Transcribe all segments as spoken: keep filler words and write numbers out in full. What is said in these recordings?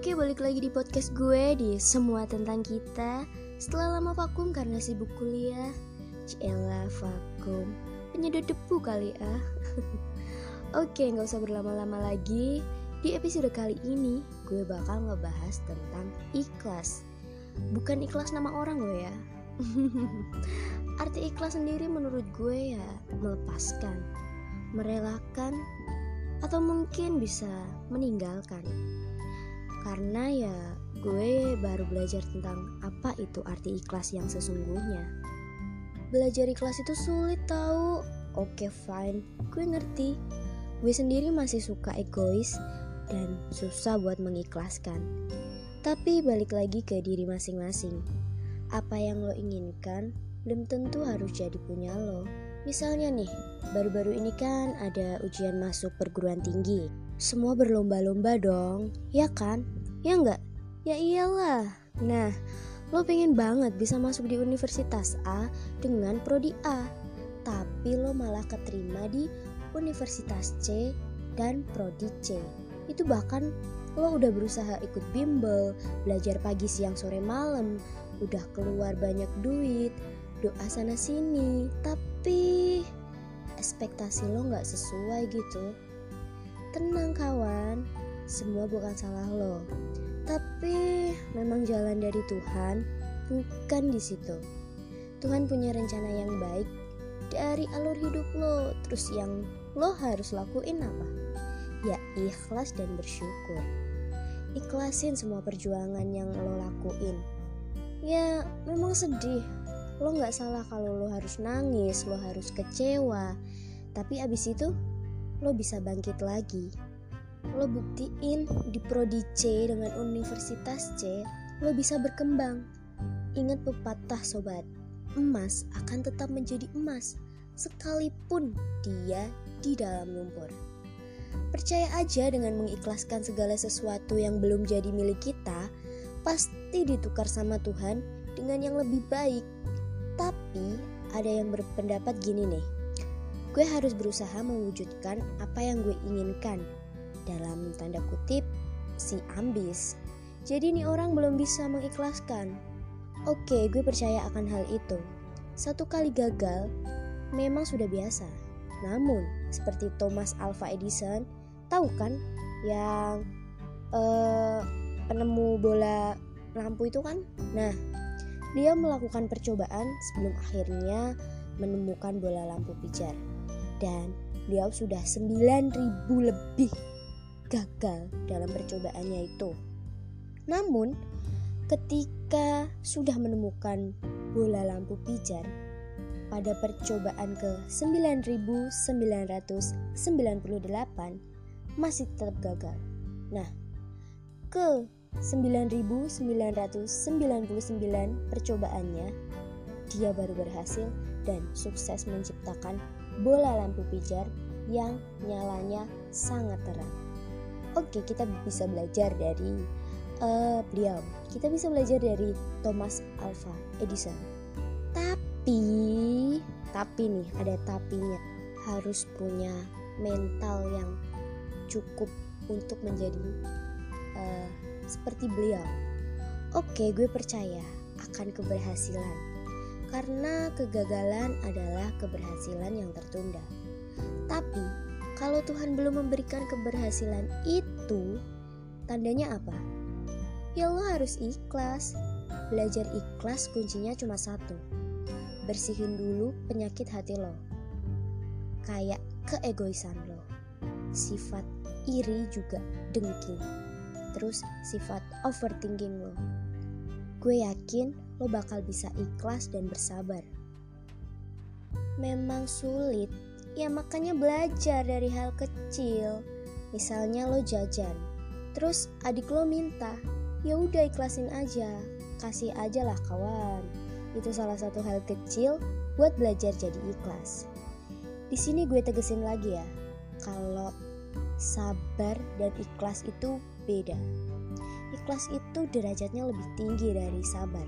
Oke, balik lagi di podcast gue di Semua Tentang Kita. Setelah lama vakum karena sibuk kuliah. Ciela vakum, penyedot debu kali ah. Oke, gak usah berlama-lama lagi. Di episode kali ini gue bakal ngebahas tentang ikhlas. Bukan ikhlas nama orang loh ya. Arti ikhlas sendiri menurut gue ya melepaskan, merelakan, atau mungkin bisa meninggalkan. Karena ya gue baru belajar tentang apa itu arti ikhlas yang sesungguhnya. Belajar ikhlas itu sulit tahu. Oke fine, gue ngerti. Gue sendiri masih suka egois dan susah buat mengikhlaskan. Tapi balik lagi ke diri masing-masing. Apa yang lo inginkan belum tentu harus jadi punya lo. Misalnya nih, baru-baru ini kan ada ujian masuk perguruan tinggi. Semua berlomba-lomba dong, ya kan? Ya enggak? Ya iyalah. Nah, lo pengen banget bisa masuk di universitas A dengan prodi A, tapi lo malah keterima di universitas C dan prodi C. Itu bahkan lo udah berusaha ikut bimbel, belajar pagi siang sore malam, udah keluar banyak duit, doa sana sini, tapi ekspektasi lo gak sesuai gitu. Tenang kawan, semua bukan salah lo, tapi memang jalan dari Tuhan bukan di situ. Tuhan punya rencana yang baik dari alur hidup lo. Terus yang lo harus lakuin apa? Ya ikhlas dan bersyukur. Ikhlasin semua perjuangan yang lo lakuin. Ya memang sedih, lo gak salah kalau lo harus nangis, lo harus kecewa. Tapi abis itu lo bisa bangkit lagi. Lo buktiin di prodi C dengan universitas C, lo bisa berkembang. Ingat pepatah sobat, emas akan tetap menjadi emas sekalipun dia di dalam lumpur. Percaya aja dengan mengikhlaskan segala sesuatu yang belum jadi milik kita, pasti ditukar sama Tuhan dengan yang lebih baik. Tapi ada yang berpendapat gini nih, gue harus berusaha mewujudkan apa yang gue inginkan. Dalam tanda kutip, si ambis. Jadi nih orang belum bisa mengikhlaskan. Oke, gue percaya akan hal itu. Satu kali gagal memang sudah biasa. Namun, seperti Thomas Alva Edison, tahu kan yang uh, penemu bola lampu itu kan? Nah, dia melakukan percobaan sebelum akhirnya menemukan bola lampu pijar. Dan beliau sudah sembilan ribu lebih gagal dalam percobaannya itu. Namun, ketika sudah menemukan bola lampu pijar, pada percobaan ke sembilan ribu sembilan ratus sembilan puluh delapan masih tetap gagal. Nah, ke sembilan ribu sembilan ratus sembilan puluh sembilan percobaannya, dia baru berhasil dan sukses menciptakan bola lampu pijar yang nyalanya sangat terang. Oke, kita bisa belajar dari uh, beliau. Kita bisa belajar dari Thomas Alva Edison. Tapi, tapi nih ada tapinya. Harus punya mental yang cukup untuk menjadi uh, seperti beliau. Oke, gue percaya akan keberhasilan. Karena kegagalan adalah keberhasilan yang tertunda. Tapi kalau Tuhan belum memberikan keberhasilan itu, tandanya apa? Ya lo harus ikhlas. Belajar ikhlas kuncinya cuma satu. Bersihin dulu penyakit hati lo. Kayak keegoisan lo. Sifat iri juga dengki. Terus sifat overthinking lo. Gue yakin lo bakal bisa ikhlas dan bersabar. Memang sulit. Ya makanya belajar dari hal kecil. Misalnya lo jajan, terus adik lo minta, ya udah ikhlasin aja, kasih aja lah kawan. Itu salah satu hal kecil buat belajar jadi ikhlas. Di sini gue tegesin lagi ya, kalau sabar dan ikhlas itu beda. Ikhlas itu derajatnya lebih tinggi dari sabar.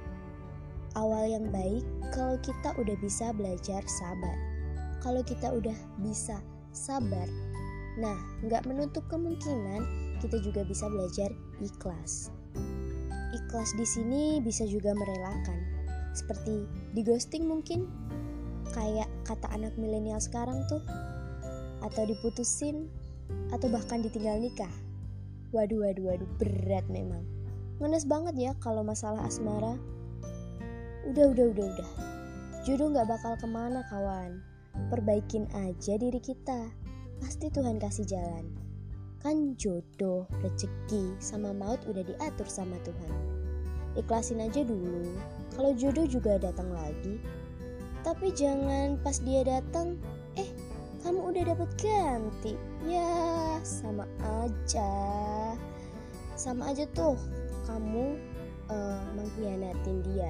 Awal yang baik kalau kita udah bisa belajar sabar. Kalau kita udah bisa sabar, nah gak menutup kemungkinan kita juga bisa belajar ikhlas. Ikhlas di sini bisa juga merelakan, seperti di ghosting mungkin, kayak kata anak milenial sekarang tuh, atau diputusin, atau bahkan ditinggal nikah. Waduh, waduh, waduh, berat memang. Ngenes banget ya kalau masalah asmara. Udah, udah, udah, udah. Jodoh gak bakal kemana kawan. Perbaikin aja diri kita. Pasti Tuhan kasih jalan. Kan jodoh, rezeki, sama maut udah diatur sama Tuhan. Ikhlasin aja dulu. Kalau jodoh juga datang lagi. Tapi jangan pas dia datang, eh kamu udah dapet ganti. Ya sama aja. Sama aja tuh kamu uh, mengkhianatin dia.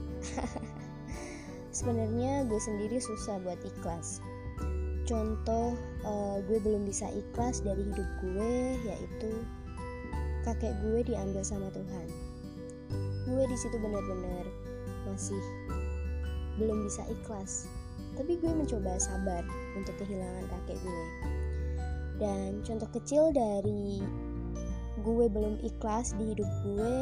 Sebenarnya gue sendiri susah buat ikhlas. Contoh uh, gue belum bisa ikhlas dari hidup gue, yaitu kakek gue diambil sama Tuhan. Gue di situ benar-benar masih belum bisa ikhlas. Tapi gue mencoba sabar untuk kehilangan kakek gue. Dan contoh kecil dari gue belum ikhlas di hidup gue,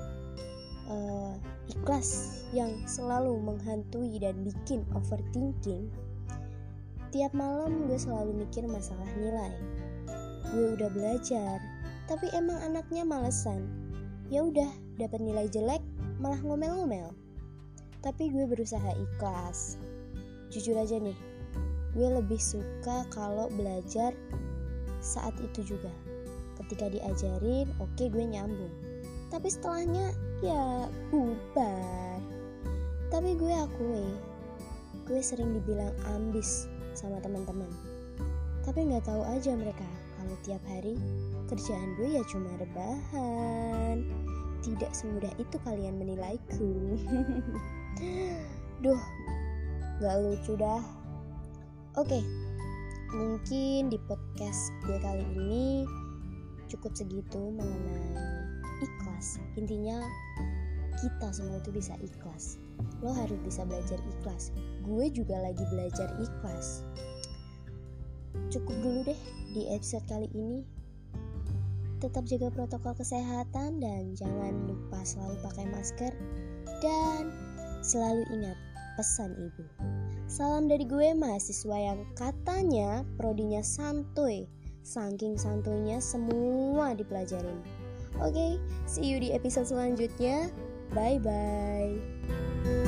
uh, ikhlas yang selalu menghantui dan bikin overthinking. Tiap malam gue selalu mikir masalah nilai. Gue udah belajar, tapi emang anaknya malesan. Ya udah, dapat nilai jelek malah ngomel-ngomel. Tapi gue berusaha ikhlas. Jujur aja nih, gue lebih suka kalau belajar saat itu juga. Ketika diajarin, oke okay, gue nyambung. Tapi setelahnya, ya bubar. Tapi gue akui, gue sering dibilang ambis sama teman-teman. Tapi nggak tahu aja mereka kalau tiap hari kerjaan gue ya cuma rebahan. Tidak semudah itu kalian menilaiku. Duh, gak lucu dah. Oke, mungkin di podcast gue kali ini cukup segitu mengenai ikhlas. Intinya kita semua itu bisa ikhlas. Lo harus bisa belajar ikhlas. Gue juga lagi belajar ikhlas. Cukup dulu deh di episode kali ini. Tetap jaga protokol kesehatan dan jangan lupa selalu pakai masker. Dan selalu ingat pesan ibu. Salam dari gue, mahasiswa yang katanya prodinya santuy. Saking santuinya semua dipelajarin. Oke, see you di episode selanjutnya. Bye-bye.